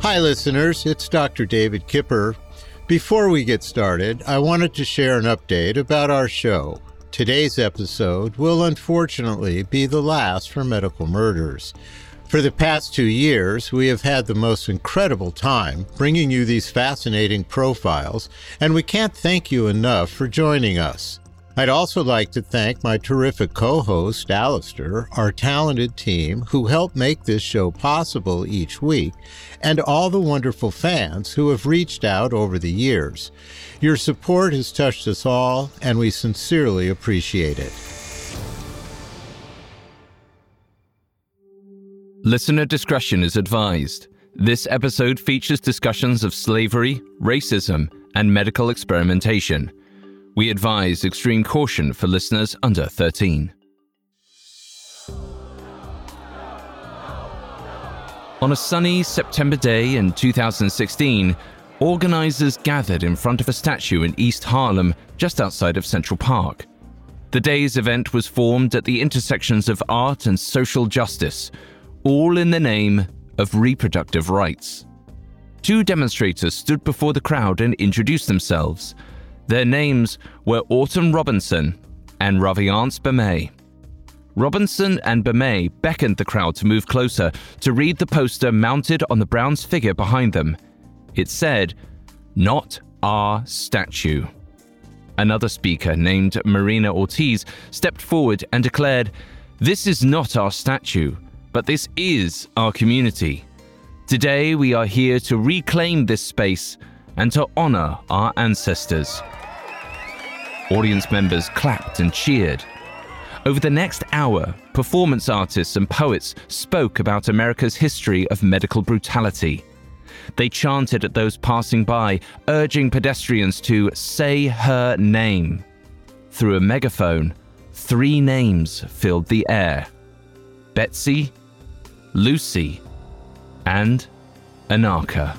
Hi, listeners. It's Dr. David Kipper. Before we get started, I wanted to share an update about our show. Today's episode will unfortunately be the last for Medical Murders. For the past 2 years, we have had the most incredible time bringing you these fascinating profiles, and we can't thank you enough for joining us. I'd also like to thank my terrific co-host, Alistair, our talented team who help make this show possible each week, and all the wonderful fans who have reached out over the years. Your support has touched us all, and we sincerely appreciate it. Listener discretion is advised. This episode features discussions of slavery, racism, and medical experimentation. We advise extreme caution for listeners under 13. On a sunny September day in 2016, organizers gathered in front of a statue in East Harlem, just outside of Central Park. The day's event was formed at the intersections of art and social justice, all in the name of reproductive rights. 2 demonstrators stood before the crowd and introduced themselves. Their names were Autumn Robinson and Raviance Bemay. Robinson and Bemay beckoned the crowd to move closer to read the poster mounted on the Browns' figure behind them. It said, "Not our statue." Another speaker named Marina Ortiz stepped forward and declared, "This is not our statue, but this is our community. Today we are here to reclaim this space and to honor our ancestors." Audience members clapped and cheered. Over the next hour, performance artists and poets spoke about America's history of medical brutality. They chanted at those passing by, urging pedestrians to say her name. Through a megaphone, 3 names filled the air: Betsy, Lucy, and Anarcha.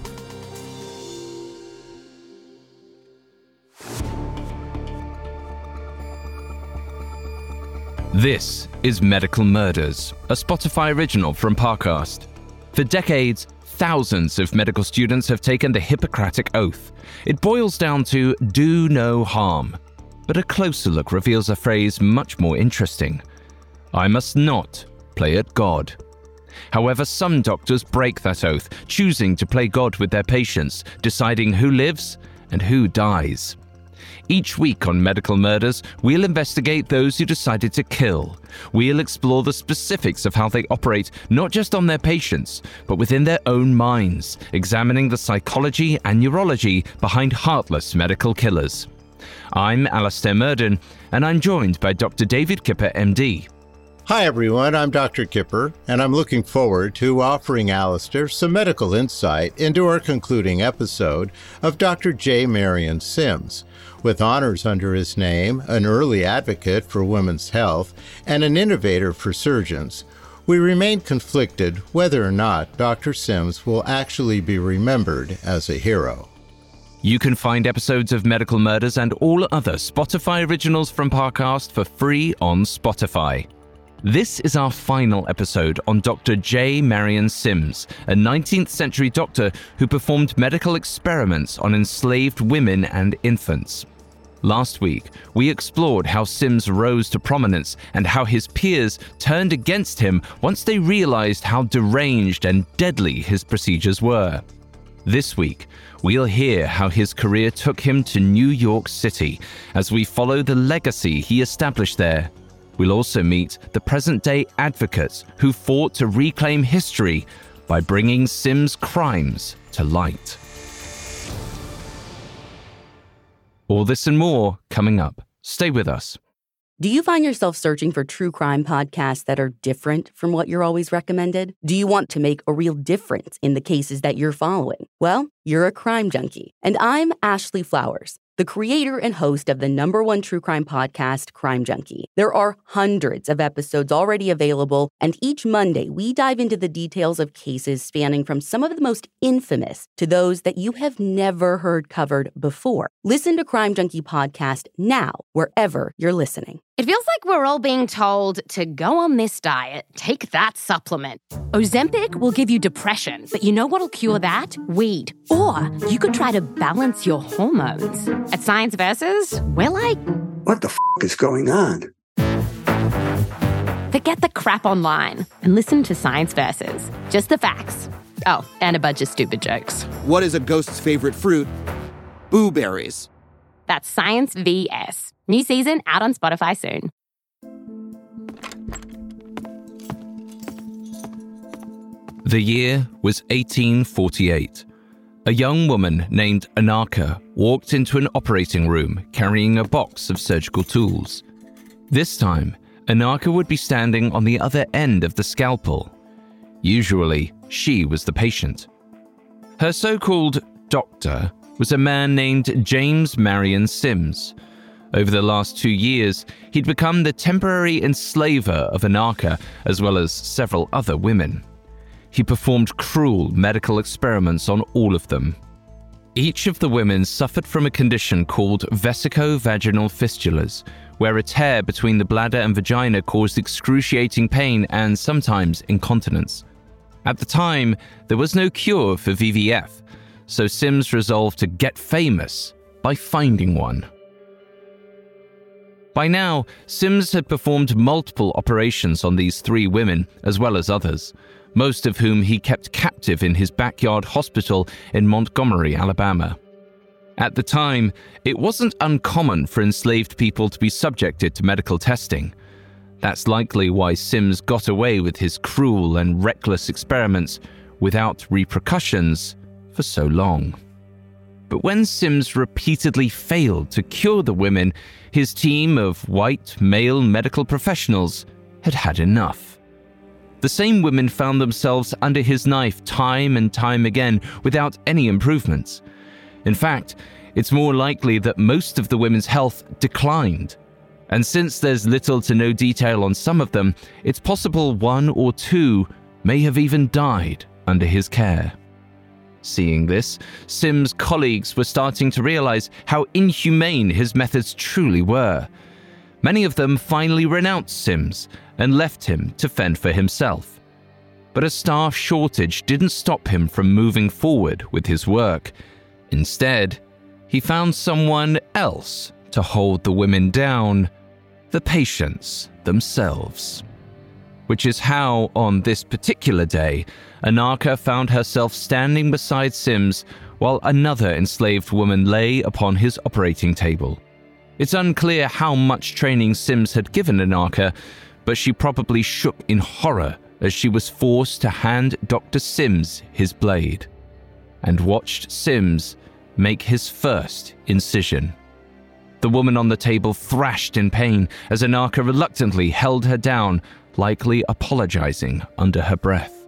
This is Medical Murders, a Spotify original from Parcast. For decades, thousands of medical students have taken the Hippocratic Oath. It boils down to do no harm. But a closer look reveals a phrase much more interesting: I must not play at God. However, some doctors break that oath, choosing to play God with their patients, deciding who lives and who dies. Each week on Medical Murders, we'll investigate those who decided to kill. We'll explore the specifics of how they operate, not just on their patients, but within their own minds, examining the psychology and neurology behind heartless medical killers. I'm Alistair Murden, and I'm joined by Dr. David Kipper, MD. Hi, everyone. I'm Dr. Kipper, and I'm looking forward to offering Alistair some medical insight into our concluding episode of Dr. J. Marion Sims. With honors under his name, an early advocate for women's health, and an innovator for surgeons, we remain conflicted whether or not Dr. Sims will actually be remembered as a hero. You can find episodes of Medical Murders and all other Spotify originals from Parcast for free on Spotify. This is our final episode on Dr. J. Marion Sims, a 19th century doctor who performed medical experiments on enslaved women and infants. Last week, we explored how Sims rose to prominence and how his peers turned against him once they realized how deranged and deadly his procedures were. This week, we'll hear how his career took him to New York City as we follow the legacy he established there. We'll also meet the present-day advocates who fought to reclaim history by bringing Sims' crimes to light. All this and more coming up. Stay with us. Do you find yourself searching for true crime podcasts that are different from what you're always recommended? Do you want to make a real difference in the cases that you're following? Well, you're a crime junkie. And I'm Ashley Flowers, the creator and host of the #1 true crime podcast, Crime Junkie. There are hundreds of episodes already available, and each Monday we dive into the details of cases spanning from some of the most infamous to those that you have never heard covered before. Listen to Crime Junkie podcast now, wherever you're listening. It feels like we're all being told to go on this diet, take that supplement. Ozempic will give you depression, but you know what'll cure that? Weed. Or you could try to balance your hormones. At Science Versus, we're like, what the f*** is going on? Forget the crap online and listen to Science Versus. Just the facts. Oh, and a bunch of stupid jokes. What is a ghost's favorite fruit? Blueberries. That's Science VS. New season out on Spotify soon. The year was 1848. A young woman named Anarcha walked into an operating room carrying a box of surgical tools. This time, Anarcha would be standing on the other end of the scalpel. Usually, she was the patient. Her so-called doctor was a man named James Marion Sims. Over the last 2 years, he'd become the temporary enslaver of Anarcha, as well as several other women. He performed cruel medical experiments on all of them. Each of the women suffered from a condition called vesico-vaginal fistulas, where a tear between the bladder and vagina caused excruciating pain and sometimes incontinence. At the time, there was no cure for VVF, so Sims resolved to get famous by finding one. By now, Sims had performed multiple operations on these 3 women, as well as others, most of whom he kept captive in his backyard hospital in Montgomery, Alabama. At the time, it wasn't uncommon for enslaved people to be subjected to medical testing. That's likely why Sims got away with his cruel and reckless experiments without repercussions for so long. But when Sims repeatedly failed to cure the women, his team of white male medical professionals had had enough. The same women found themselves under his knife time and time again without any improvements. In fact, it's more likely that most of the women's health declined. And since there's little to no detail on some of them, it's possible 1 or 2 may have even died under his care. Seeing this, Sims' colleagues were starting to realize how inhumane his methods truly were. Many of them finally renounced Sims and left him to fend for himself. But a staff shortage didn't stop him from moving forward with his work. Instead, he found someone else to hold the women down, the patients themselves. Which is how, on this particular day, Anarcha found herself standing beside Sims while another enslaved woman lay upon his operating table. It's unclear how much training Sims had given Anarcha, but she probably shook in horror as she was forced to hand Dr. Sims his blade, and watched Sims make his first incision. The woman on the table thrashed in pain as Anarcha reluctantly held her down, likely apologizing under her breath.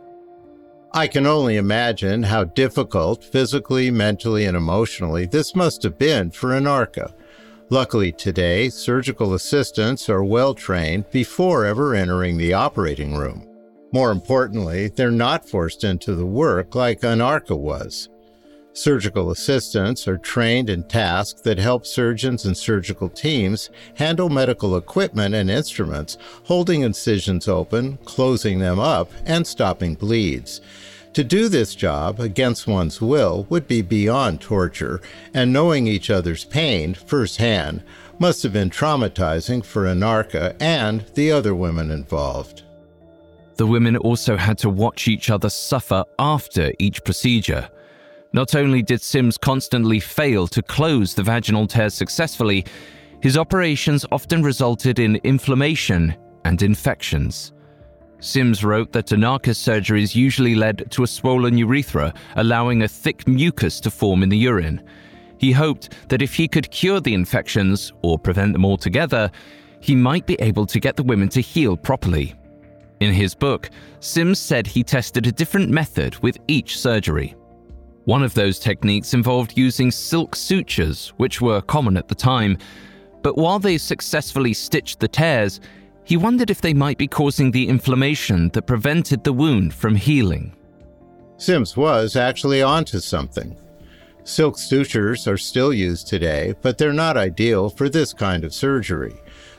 I can only imagine how difficult physically, mentally, and emotionally this must have been for Anarcha. Luckily today, surgical assistants are well trained before ever entering the operating room. More importantly, they're not forced into the work like Anarcha was. Surgical assistants are trained in tasks that help surgeons and surgical teams handle medical equipment and instruments, holding incisions open, closing them up, and stopping bleeds. To do this job against one's will would be beyond torture, and knowing each other's pain firsthand must have been traumatizing for Anarcha and the other women involved. The women also had to watch each other suffer after each procedure. Not only did Sims constantly fail to close the vaginal tears successfully, his operations often resulted in inflammation and infections. Sims wrote that Anarcha's surgeries usually led to a swollen urethra, allowing a thick mucus to form in the urine. He hoped that if he could cure the infections, or prevent them altogether, he might be able to get the women to heal properly. In his book, Sims said he tested a different method with each surgery. One of those techniques involved using silk sutures, which were common at the time, but while they successfully stitched the tears, he wondered if they might be causing the inflammation that prevented the wound from healing. Sims was actually onto something. Silk sutures are still used today, but they're not ideal for this kind of surgery.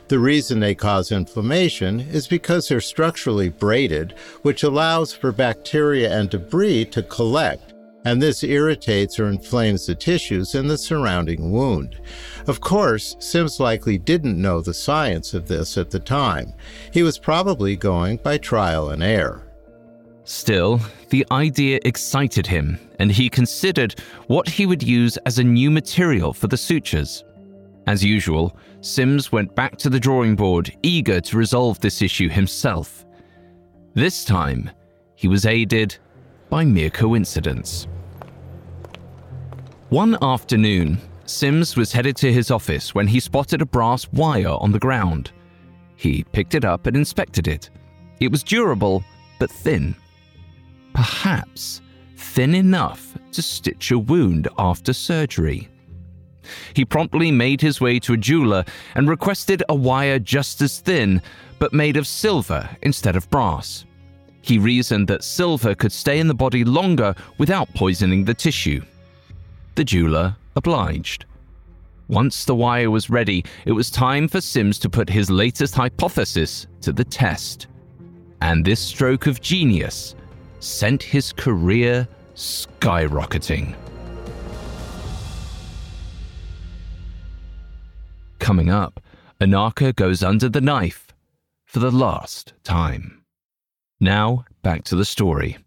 The reason they cause inflammation is because they're structurally braided, which allows for bacteria and debris to collect, and this irritates or inflames the tissues in the surrounding wound. Of course, Sims likely didn't know the science of this at the time. He was probably going by trial and error. Still, the idea excited him, and he considered what he would use as a new material for the sutures. As usual, Sims went back to the drawing board, eager to resolve this issue himself. This time, he was aided by mere coincidence. One afternoon, Sims was headed to his office when he spotted a brass wire on the ground. He picked it up and inspected it. It was durable, but thin. Perhaps thin enough to stitch a wound after surgery. He promptly made his way to a jeweler and requested a wire just as thin, but made of silver instead of brass. He reasoned that silver could stay in the body longer without poisoning the tissue. The jeweler obliged. Once the wire was ready, it was time for Sims to put his latest hypothesis to the test. And this stroke of genius sent his career skyrocketing. Coming up, Anarcha goes under the knife for the last time. Now, back to the story.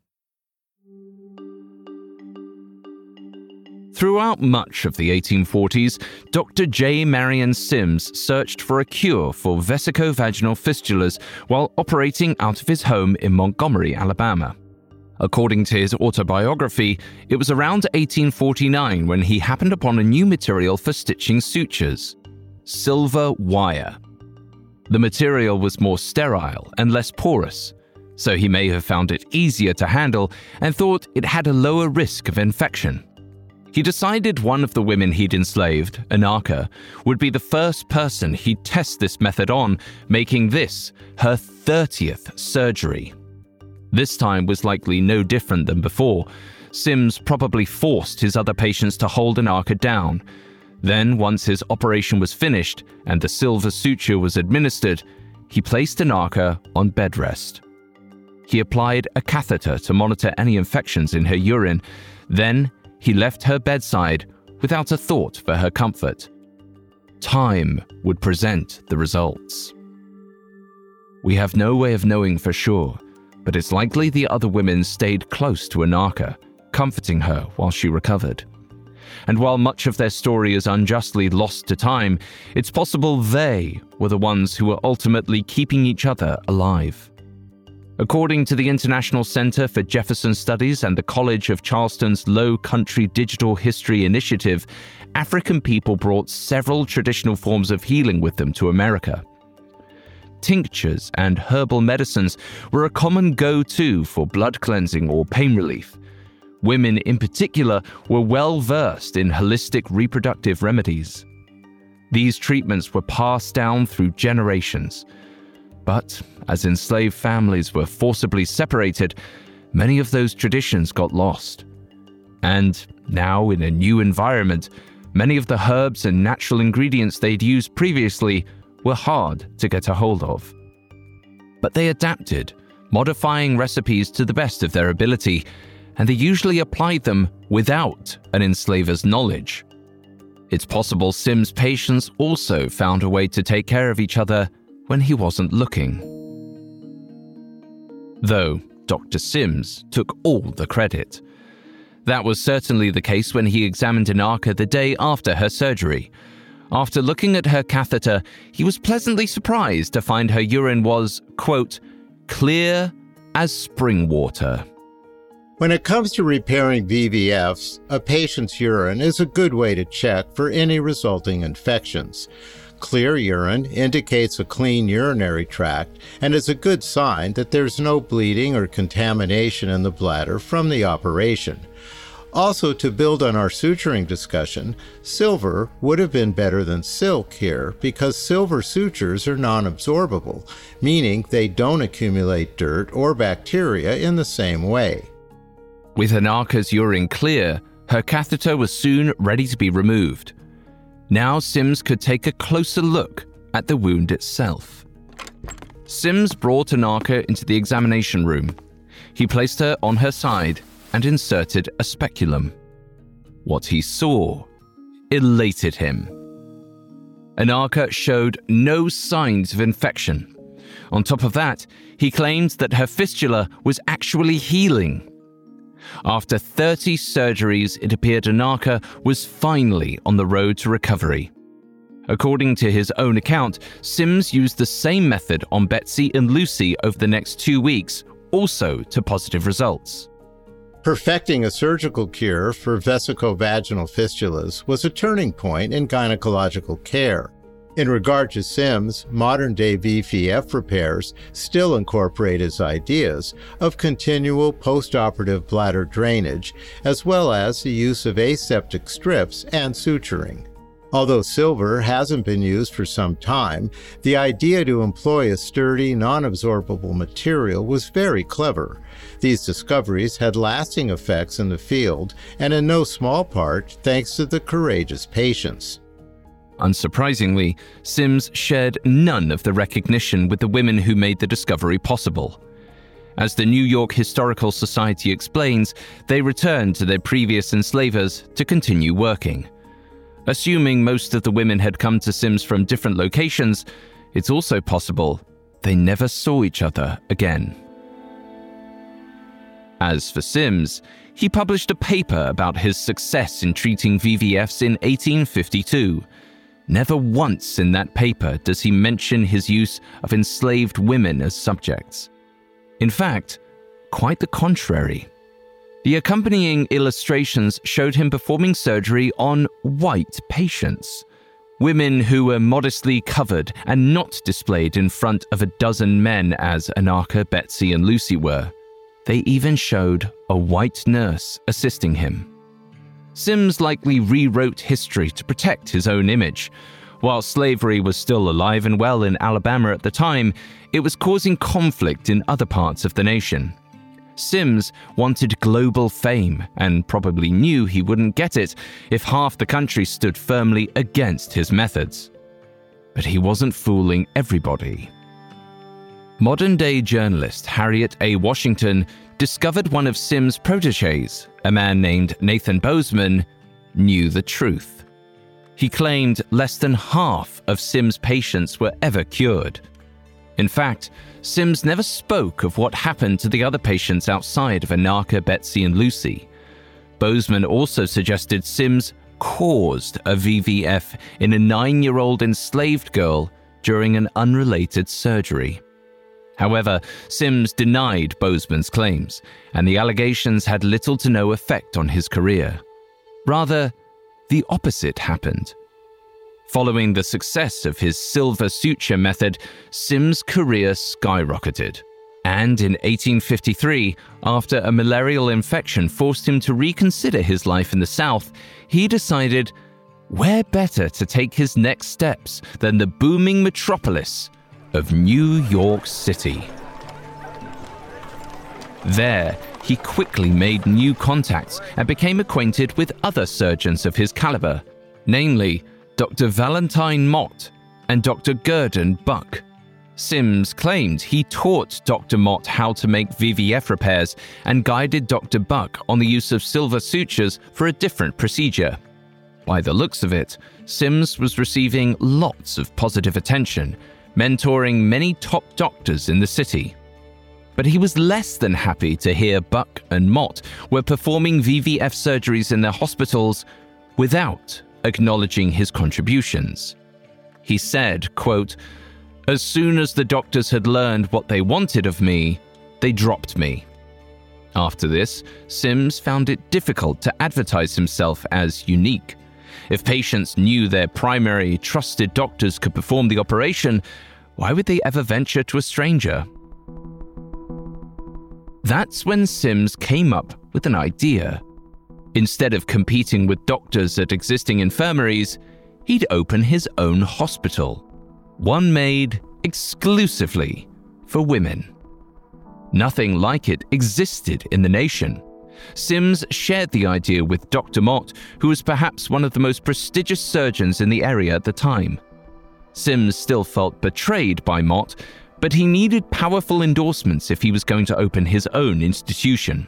Throughout much of the 1840s, Dr. J. Marion Sims searched for a cure for vesicovaginal fistulas while operating out of his home in Montgomery, Alabama. According to his autobiography, it was around 1849 when he happened upon a new material for stitching sutures: silver wire. The material was more sterile and less porous, so he may have found it easier to handle and thought it had a lower risk of infection. He decided one of the women he'd enslaved, Anarcha, would be the first person he'd test this method on, making this her 30th surgery. This time was likely no different than before. Sims probably forced his other patients to hold Anarcha down. Then, once his operation was finished and the silver suture was administered, he placed Anarcha on bed rest. He applied a catheter to monitor any infections in her urine. Then, he left her bedside without a thought for her comfort. Time would present the results. We have no way of knowing for sure, but it's likely the other women stayed close to Anarcha, comforting her while she recovered. And while much of their story is unjustly lost to time, it's possible they were the ones who were ultimately keeping each other alive. According to the International Center for Jefferson Studies and the College of Charleston's Low Country Digital History Initiative, African people brought several traditional forms of healing with them to America. Tinctures and herbal medicines were a common go-to for blood cleansing or pain relief. Women in particular were well versed in holistic reproductive remedies. These treatments were passed down through generations. But as enslaved families were forcibly separated, many of those traditions got lost. And now, in a new environment, many of the herbs and natural ingredients they'd used previously were hard to get a hold of. But they adapted, modifying recipes to the best of their ability, and they usually applied them without an enslaver's knowledge. It's possible Sims' patients also found a way to take care of each other when he wasn't looking. Though Dr. Sims took all the credit. That was certainly the case when he examined Anarcha the day after her surgery. After looking at her catheter, he was pleasantly surprised to find her urine was, quote, clear as spring water. When it comes to repairing VVFs, a patient's urine is a good way to check for any resulting infections. Clear urine indicates a clean urinary tract and is a good sign that there's no bleeding or contamination in the bladder from the operation. Also, to build on our suturing discussion, silver would have been better than silk here because silver sutures are non-absorbable, meaning they don't accumulate dirt or bacteria in the same way. With Anarcha's urine clear, her catheter was soon ready to be removed. Now Sims could take a closer look at the wound itself. Sims brought Anarcha into the examination room. He placed her on her side and inserted a speculum. What he saw elated him. Anarcha showed no signs of infection. On top of that, he claimed that her fistula was actually healing. After 30 surgeries, it appeared Anarcha was finally on the road to recovery. According to his own account, Sims used the same method on Betsy and Lucy over the next 2 weeks, also to positive results. Perfecting a surgical cure for vesicovaginal fistulas was a turning point in gynecological care. In regard to Sims, modern-day VVF repairs still incorporate his ideas of continual postoperative bladder drainage, as well as the use of aseptic strips and suturing. Although silver hasn't been used for some time, the idea to employ a sturdy, non-absorbable material was very clever. These discoveries had lasting effects in the field, and in no small part thanks to the courageous patients. Unsurprisingly, Sims shared none of the recognition with the women who made the discovery possible. As the New York Historical Society explains, they returned to their previous enslavers to continue working. Assuming most of the women had come to Sims from different locations, it's also possible they never saw each other again. As for Sims, he published a paper about his success in treating VVFs in 1852. Never once in that paper does he mention his use of enslaved women as subjects. In fact, quite the contrary. The accompanying illustrations showed him performing surgery on white patients, women who were modestly covered and not displayed in front of a dozen men as Anarcha, Betsy, and Lucy were. They even showed a white nurse assisting him. Sims likely rewrote history to protect his own image. While slavery was still alive and well in Alabama at the time, it was causing conflict in other parts of the nation. Sims wanted global fame and probably knew he wouldn't get it if half the country stood firmly against his methods. But he wasn't fooling everybody. Modern-day journalist Harriet A. Washington discovered one of Sims' protégés, a man named Nathan Bozeman, knew the truth. He claimed less than half of Sims' patients were ever cured. In fact, Sims never spoke of what happened to the other patients outside of Anarcha, Betsy, and Lucy. Bozeman also suggested Sims caused a VVF in a 9-year-old enslaved girl during an unrelated surgery. However, Sims denied Bozeman's claims, and the allegations had little to no effect on his career. Rather, the opposite happened. Following the success of his silver suture method, Sims' career skyrocketed. And in 1853, after a malarial infection forced him to reconsider his life in the South, he decided, where better to take his next steps than the booming metropolis of New York City. There, he quickly made new contacts and became acquainted with other surgeons of his caliber, namely Dr. Valentine Mott and Dr. Gurdon Buck. Sims claimed he taught Dr. Mott how to make VVF repairs and guided Dr. Buck on the use of silver sutures for a different procedure. By the looks of it, Sims was receiving lots of positive attention, mentoring many top doctors in the city. But he was less than happy to hear Buck and Mott were performing VVF surgeries in their hospitals without acknowledging his contributions. He said, quote, "As soon as the doctors had learned what they wanted of me, they dropped me." After this, Sims found it difficult to advertise himself as unique. If patients knew their primary trusted doctors could perform the operation, why would they ever venture to a stranger? That's when Sims came up with an idea. Instead of competing with doctors at existing infirmaries, he'd open his own hospital, one made exclusively for women. Nothing like it existed in the nation. Sims shared the idea with Dr. Mott, who was perhaps one of the most prestigious surgeons in the area at the time. Sims still felt betrayed by Mott, but he needed powerful endorsements if he was going to open his own institution.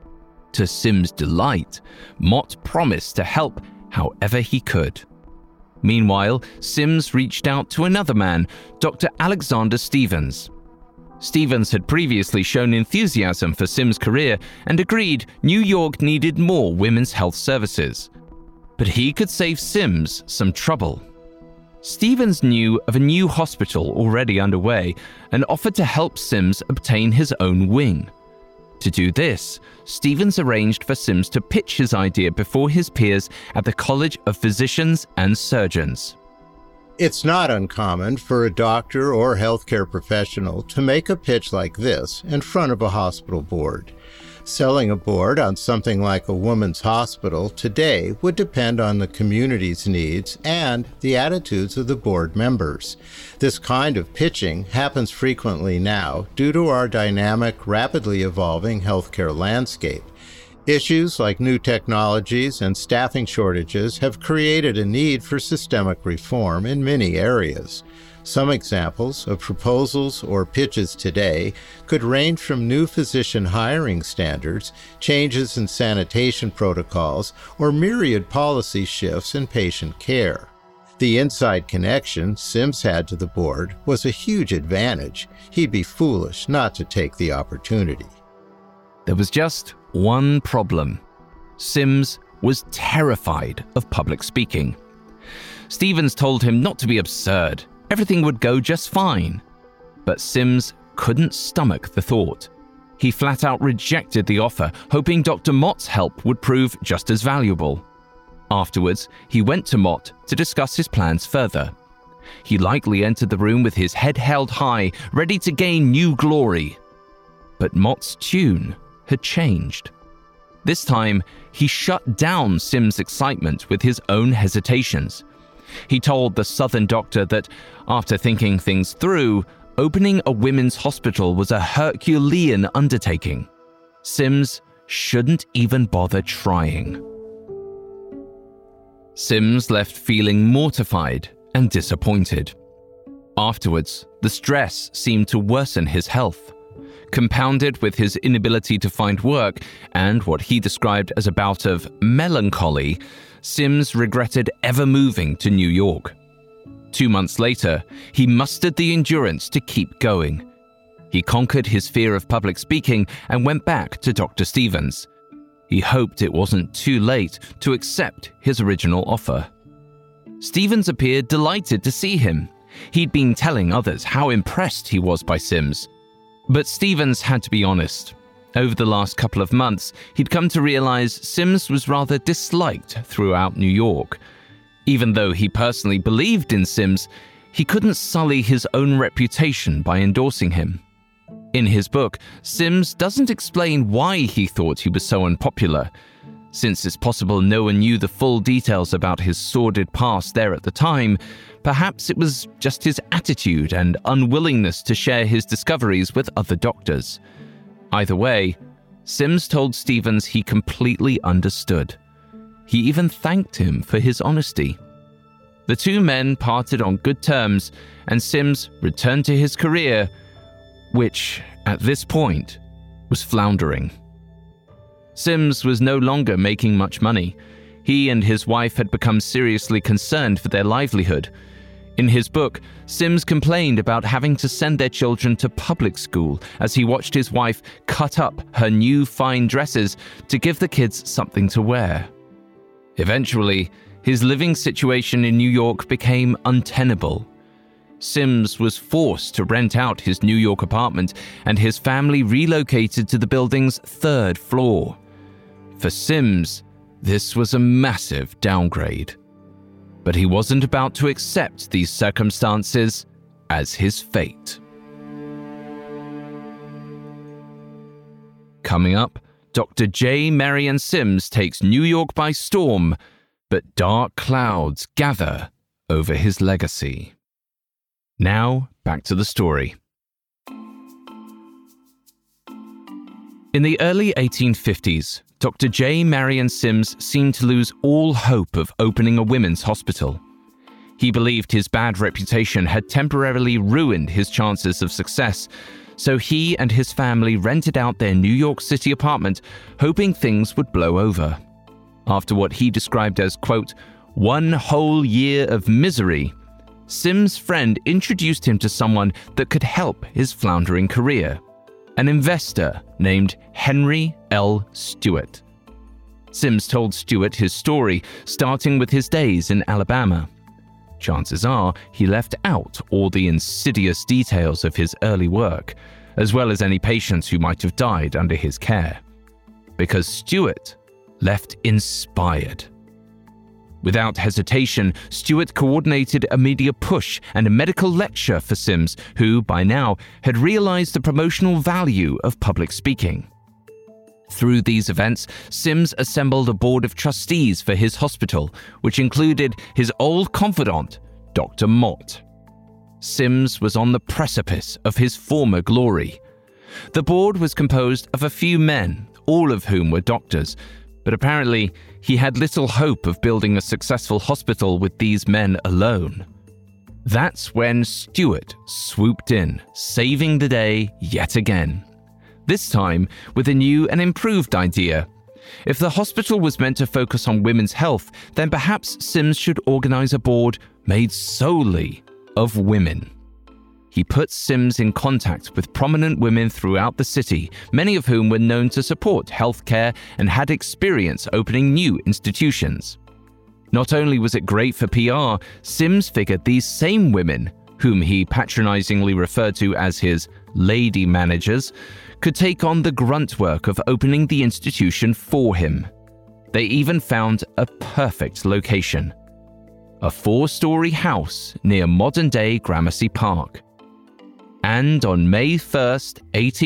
To Sims' delight, Mott promised to help however he could. Meanwhile, Sims reached out to another man, Dr. Alexander Stevens. Stevens had previously shown enthusiasm for Sims' career and agreed New York needed more women's health services. But he could save Sims some trouble. Stevens knew of a new hospital already underway and offered to help Sims obtain his own wing. To do this, Stevens arranged for Sims to pitch his idea before his peers at the College of Physicians and Surgeons. It's not uncommon for a doctor or healthcare professional to make a pitch like this in front of a hospital board. Selling a board on something like a woman's hospital today would depend on the community's needs and the attitudes of the board members. This kind of pitching happens frequently now due to our dynamic, rapidly evolving healthcare landscape. Issues like new technologies and staffing shortages have created a need for systemic reform in many areas. Some examples of proposals or pitches today could range from new physician hiring standards, changes in sanitation protocols, or myriad policy shifts in patient care. The inside connection Sims had to the board was a huge advantage. He'd be foolish not to take the opportunity. There was just one problem. Sims was terrified of public speaking. Stevens told him not to be absurd. Everything would go just fine. But Sims couldn't stomach the thought. He flat out rejected the offer, hoping Dr. Mott's help would prove just as valuable. Afterwards, he went to Mott to discuss his plans further. He likely entered the room with his head held high, ready to gain new glory. But Mott's tune had changed. This time, he shut down Sims' excitement with his own hesitations. He told the Southern doctor that, after thinking things through, opening a women's hospital was a Herculean undertaking. Sims shouldn't even bother trying. Sims left feeling mortified and disappointed. Afterwards, the stress seemed to worsen his health. Compounded with his inability to find work and what he described as a bout of melancholy, Sims regretted ever moving to New York. 2 months later, he mustered the endurance to keep going. He conquered his fear of public speaking and went back to Dr. Stevens. He hoped it wasn't too late to accept his original offer. Stevens appeared delighted to see him. He'd been telling others how impressed he was by Sims. But Stevens had to be honest. Over the last couple of months, he'd come to realize Sims was rather disliked throughout New York. Even though he personally believed in Sims, he couldn't sully his own reputation by endorsing him. In his book, Sims doesn't explain why he thought he was so unpopular. Since it's possible no one knew the full details about his sordid past there at the time, perhaps it was just his attitude and unwillingness to share his discoveries with other doctors. Either way, Sims told Stevens he completely understood. He even thanked him for his honesty. The two men parted on good terms, and Sims returned to his career, which, at this point, was floundering. Sims was no longer making much money. He and his wife had become seriously concerned for their livelihood. In his book, Sims complained about having to send their children to public school as he watched his wife cut up her new fine dresses to give the kids something to wear. Eventually, his living situation in New York became untenable. Sims was forced to rent out his New York apartment, and his family relocated to the building's 3rd floor. For Sims, this was a massive downgrade. But he wasn't about to accept these circumstances as his fate. Coming up, Dr. J. Marion Sims takes New York by storm, but dark clouds gather over his legacy. Now, back to the story. In the early 1850s, Dr. J. Marion Sims seemed to lose all hope of opening a women's hospital. He believed his bad reputation had temporarily ruined his chances of success, so he and his family rented out their New York City apartment, hoping things would blow over. After what he described as, quote, one whole year of misery, Sims' friend introduced him to someone that could help his floundering career, an investor named Henry L. Stewart. Sims told Stewart his story, starting with his days in Alabama. Chances are he left out all the insidious details of his early work, as well as any patients who might have died under his care. Because Stewart left inspired. Without hesitation, Stewart coordinated a media push and a medical lecture for Sims, who, by now, had realized the promotional value of public speaking. Through these events, Sims assembled a board of trustees for his hospital, which included his old confidant, Dr. Mott. Sims was on the precipice of his former glory. The board was composed of a few men, all of whom were doctors, but apparently he had little hope of building a successful hospital with these men alone. That's when Stewart swooped in, saving the day yet again. This time with a new and improved idea. If the hospital was meant to focus on women's health, then perhaps Sims should organize a board made solely of women. He put Sims in contact with prominent women throughout the city, many of whom were known to support healthcare and had experience opening new institutions. Not only was it great for PR, Sims figured these same women, whom he patronizingly referred to as his lady managers, could take on the grunt work of opening the institution for him. They even found a perfect location: a 4-story house near modern-day Gramercy Park. And on May 1st,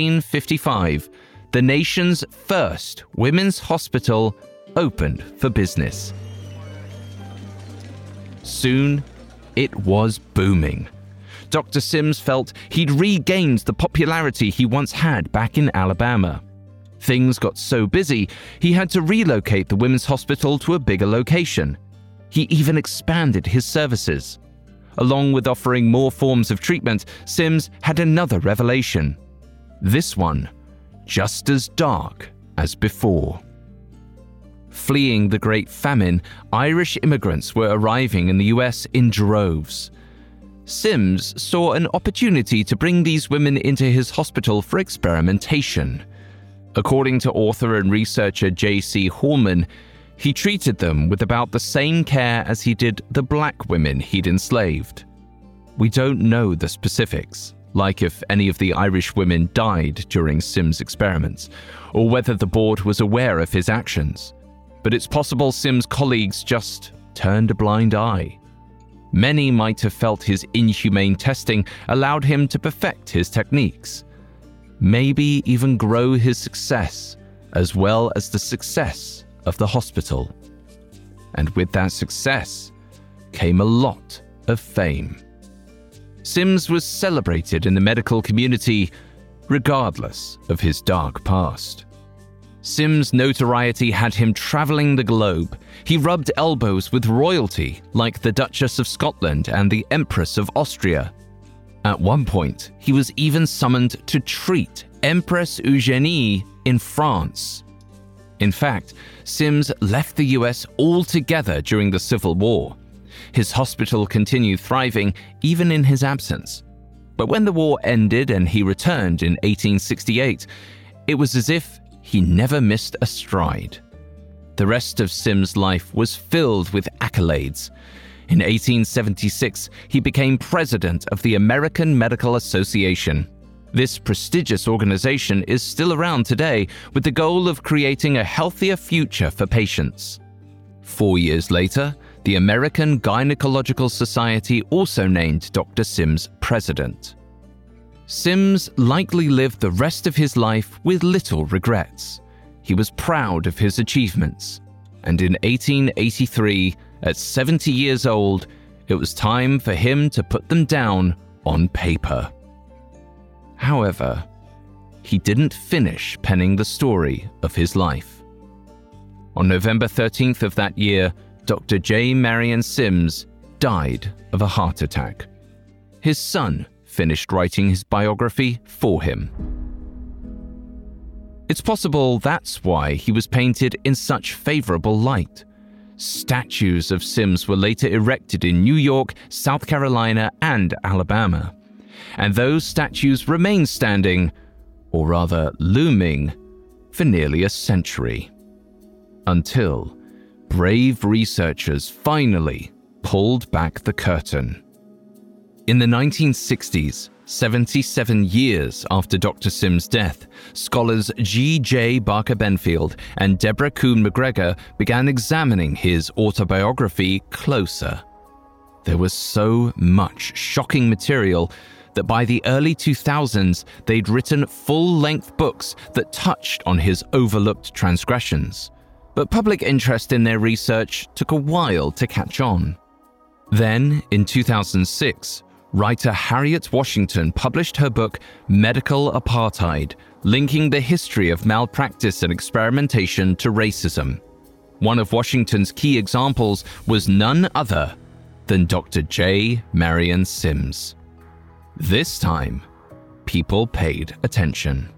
1855, the nation's first women's hospital opened for business. Soon, it was booming. Dr. Sims felt he'd regained the popularity he once had back in Alabama. Things got so busy, he had to relocate the women's hospital to a bigger location. He even expanded his services. Along with offering more forms of treatment, Sims had another revelation. This one, just as dark as before. Fleeing the Great Famine, Irish immigrants were arriving in the US in droves. Sims saw an opportunity to bring these women into his hospital for experimentation. According to author and researcher J.C. Hallman, he treated them with about the same care as he did the black women he'd enslaved. We don't know the specifics, like if any of the Irish women died during Sims' experiments, or whether the board was aware of his actions. But it's possible Sims' colleagues just turned a blind eye. Many might have felt his inhumane testing allowed him to perfect his techniques, maybe even grow his success, as well as the success of the hospital. And with that success came a lot of fame. Sims was celebrated in the medical community, regardless of his dark past. Sims' notoriety had him traveling the globe. He rubbed elbows with royalty like the Duchess of Scotland and the Empress of Austria. At one point, he was even summoned to treat Empress Eugénie in France. In fact, Sims left the US altogether during the Civil War. His hospital continued thriving even in his absence. But when the war ended and he returned in 1868, it was as if he never missed a stride. The rest of Sims' life was filled with accolades. In 1876, he became president of the American Medical Association. This prestigious organization is still around today with the goal of creating a healthier future for patients. 4 years later, the American Gynecological Society also named Dr. Sims president. Sims likely lived the rest of his life with little regrets. He was proud of his achievements, and in 1883, at 70 years old, it was time for him to put them down on paper. However, he didn't finish penning the story of his life. On November 13th of that year, Dr. J. Marion Sims died of a heart attack. His son finished writing his biography for him. It's possible that's why he was painted in such favorable light. Statues of Sims were later erected in New York, South Carolina, and Alabama. And those statues remain standing, or rather looming, for nearly a century. Until brave researchers finally pulled back the curtain. In the 1960s, 77 years after Dr. Sims' death, scholars G.J. Barker Benfield and Deborah Kuhn McGregor began examining his autobiography closer. There was so much shocking material that by the early 2000s, they'd written full-length books that touched on his overlooked transgressions. But public interest in their research took a while to catch on. Then, in 2006, writer Harriet Washington published her book Medical Apartheid, linking the history of malpractice and experimentation to racism. One of Washington's key examples was none other than Dr. J. Marion Sims. This time, people paid attention.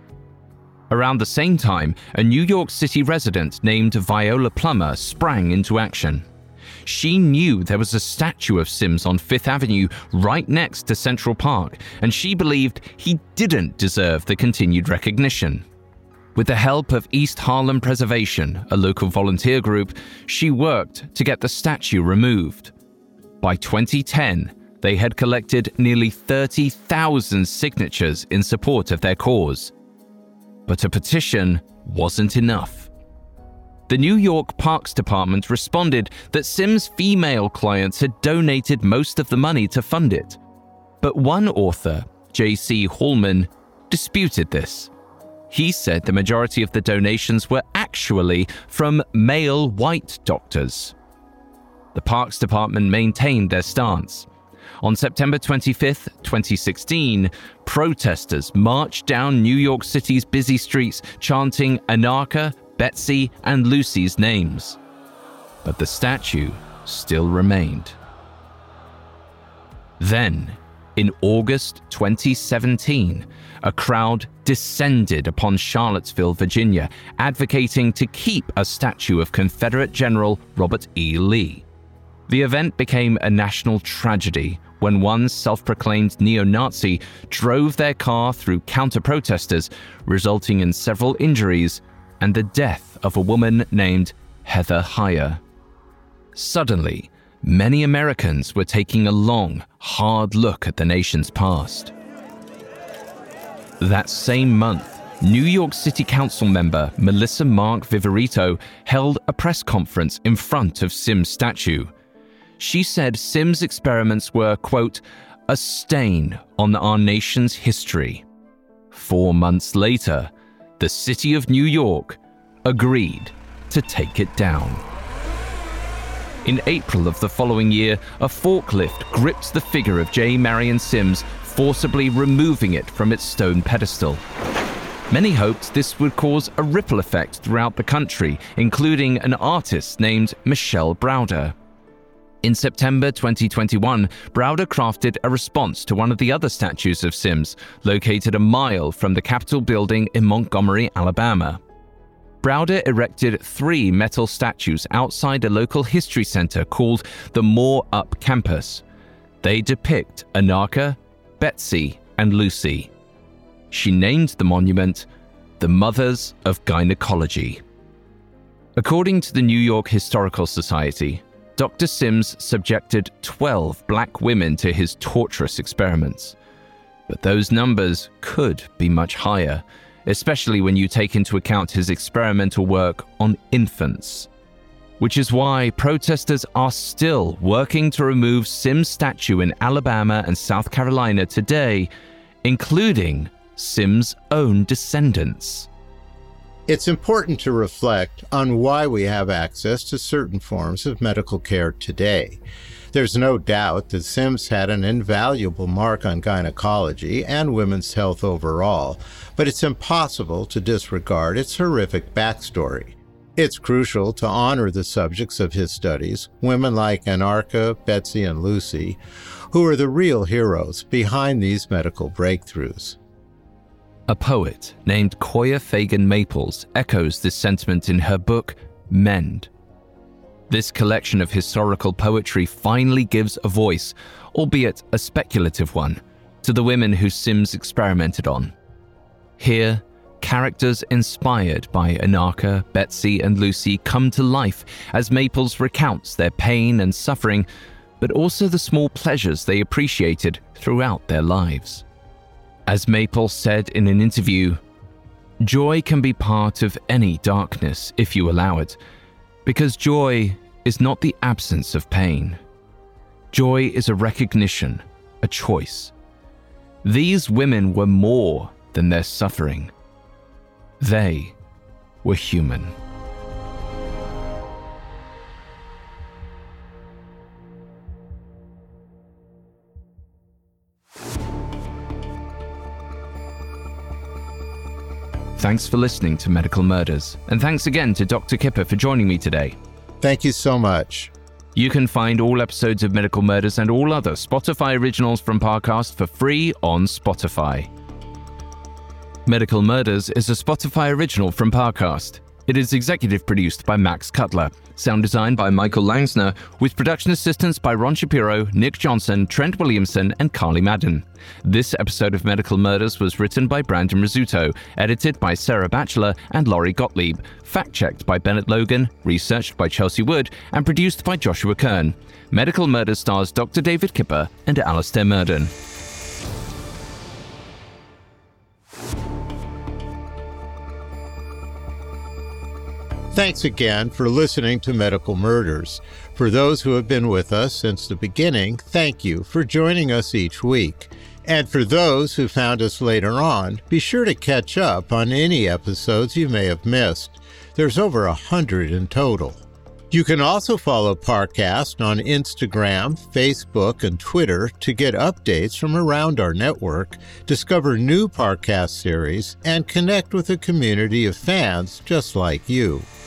Around the same time, a New York City resident named Viola Plummer sprang into action. She knew there was a statue of Sims on Fifth Avenue right next to Central Park, and she believed he didn't deserve the continued recognition. With the help of East Harlem Preservation, a local volunteer group, she worked to get the statue removed. By 2010, they had collected nearly 30,000 signatures in support of their cause. But a petition wasn't enough. The New York Parks Department responded that Sims' female clients had donated most of the money to fund it. But one author, J.C. Hallman, disputed this. He said the majority of the donations were actually from male white doctors. The Parks Department maintained their stance. On September 25, 2016, protesters marched down New York City's busy streets chanting Anarcha, Betsy, and Lucy's names. But the statue still remained. Then, in August 2017, a crowd descended upon Charlottesville, Virginia, advocating to keep a statue of Confederate General Robert E. Lee. The event became a national tragedy when one self-proclaimed neo-Nazi drove their car through counter-protesters, resulting in several injuries and the death of a woman named Heather Heyer. Suddenly, many Americans were taking a long, hard look at the nation's past. That same month, New York City Council member Melissa Mark Viverito held a press conference in front of Sims' statue. She said Sims' experiments were, quote, a stain on our nation's history. 4 months later, the city of New York agreed to take it down. In April of the following year, a forklift gripped the figure of J. Marion Sims, forcibly removing it from its stone pedestal. Many hoped this would cause a ripple effect throughout the country, including an artist named Michelle Browder. In September 2021, Browder crafted a response to one of the other statues of Sims, located a mile from the Capitol building in Montgomery, Alabama. Browder erected 3 metal statues outside a local history center called the Moore Up Campus. They depict Anarcha, Betsy, and Lucy. She named the monument the Mothers of Gynecology. According to the New York Historical Society, Dr. Sims subjected 12 black women to his torturous experiments. But those numbers could be much higher, especially when you take into account his experimental work on infants. Which is why protesters are still working to remove Sims' statue in Alabama and South Carolina today, including Sims' own descendants. It's important to reflect on why we have access to certain forms of medical care today. There's no doubt that Sims had an invaluable mark on gynecology and women's health overall, but it's impossible to disregard its horrific backstory. It's crucial to honor the subjects of his studies, women like Anarcha, Betsy, and Lucy, who are the real heroes behind these medical breakthroughs. A poet named Koya Fagan Maples echoes this sentiment in her book, Mend. This collection of historical poetry finally gives a voice, albeit a speculative one, to the women who Sims experimented on. Here, characters inspired by Anarcha, Betsy, and Lucy come to life as Maples recounts their pain and suffering, but also the small pleasures they appreciated throughout their lives. As Maples said in an interview, "Joy can be part of any darkness if you allow it, because joy is not the absence of pain. Joy is a recognition, a choice. These women were more than their suffering. They were human." Thanks for listening to Medical Murders, and thanks again to Dr. Kipper for joining me today. Thank you so much. You can find all episodes of Medical Murders and all other Spotify originals from Parcast for free on Spotify. Medical Murders is a Spotify original from Parcast. It is executive produced by Max Cutler, sound design by Michael Langsner, with production assistance by Ron Shapiro, Nick Johnson, Trent Williamson, and Carly Madden. This episode of Medical Murders was written by Brandon Rizzuto, edited by Sarah Batchelor and Laurie Gottlieb, fact-checked by Bennett Logan, researched by Chelsea Wood, and produced by Joshua Kern. Medical Murders stars Dr. David Kipper and Alastair Murden. Thanks again for listening to Medical Murders. For those who have been with us since the beginning, thank you for joining us each week. And for those who found us later on, be sure to catch up on any episodes you may have missed. There's over 100 in total. You can also follow Parcast on Instagram, Facebook, and Twitter to get updates from around our network, discover new Parcast series, and connect with a community of fans just like you.